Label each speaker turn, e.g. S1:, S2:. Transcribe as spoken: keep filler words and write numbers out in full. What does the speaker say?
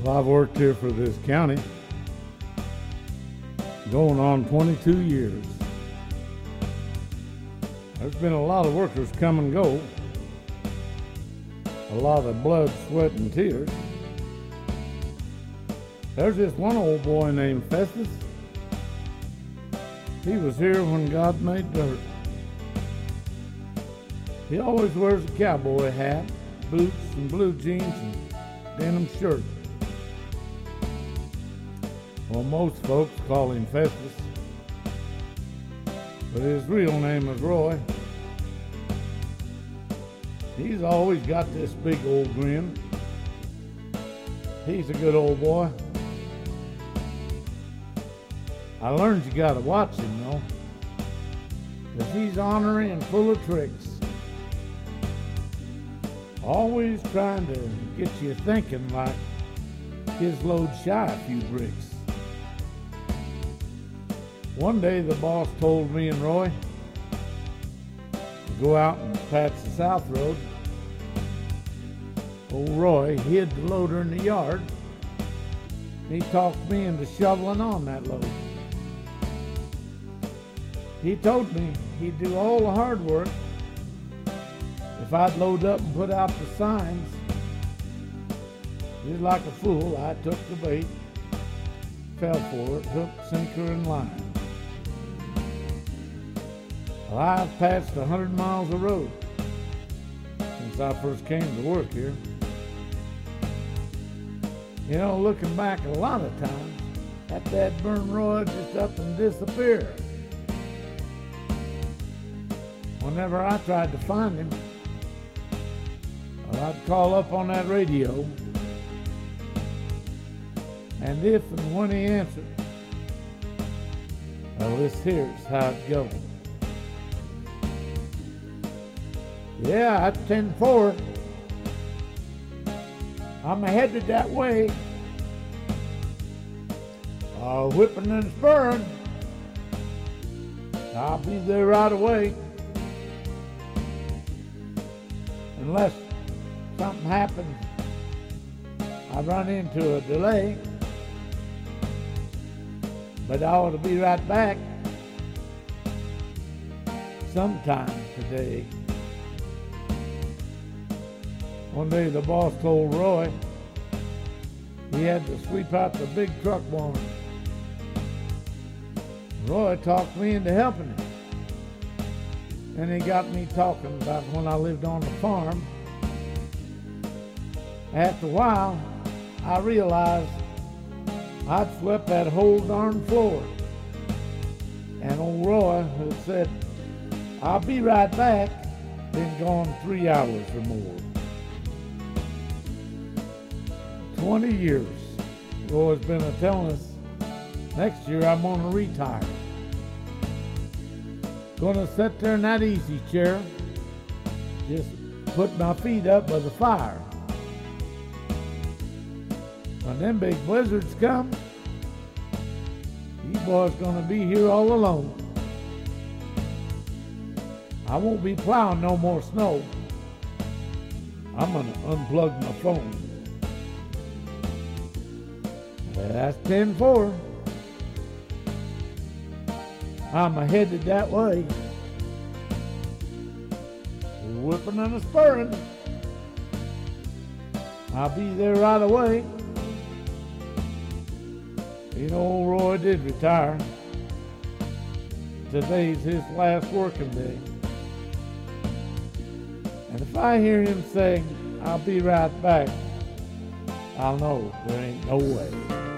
S1: Well, I've worked here for this county going on twenty-two years. There's been a lot of workers come and go, a lot of blood, sweat, and tears. There's this one old boy named Festus. He was here when God made dirt. He always wears a cowboy hat, boots, and blue jeans, and denim shirt. Well, most folks call him Festus, but his real name is Roy. He's always got this big old grin. He's a good old boy. I learned you gotta watch him though, because he's ornery and full of tricks. Always trying to get you thinking like his load shy a few bricks. One day the boss told me and Roy to go out and patch the South Road. Old Roy hid the loader in the yard. He talked me into shoveling on that load. He told me he'd do all the hard work if I'd load up and put out the signs. Just like a fool, I took the bait, fell for it, hook, sinker, and line. Well, I've patched a hundred miles of road since I first came to work here. You know, looking back a lot of times, that dad burn Roy just up and disappeared. Whenever I tried to find him, well, I'd call up on that radio, and if and when he answered, well, this here's how it goes. Yeah, that's ten four. I'm headed that way. Uh, whipping and spurring. I'll be there right away. Unless something happens, I run into a delay. But I ought to be right back sometime today. One day the boss told Roy he had to sweep out the big truck barn. Roy talked me into helping him. And he got me talking about when I lived on the farm. After a while, I realized I'd swept that whole darn floor. And old Roy had said, I'll be right back, been gone three hours or more. twenty years, Roy's been a telling us, next year I'm gonna retire. Gonna sit there in that easy chair, just put my feet up by the fire. When them big blizzards come, you boys gonna be here all alone. I won't be plowing no more snow. I'm gonna unplug my phone. That's ten four. I'm headed that way. Whipping and a spurring. I'll be there right away. You know, old Roy did retire. Today's his last working day. And if I hear him say, I'll be right back, I'll know there ain't no way.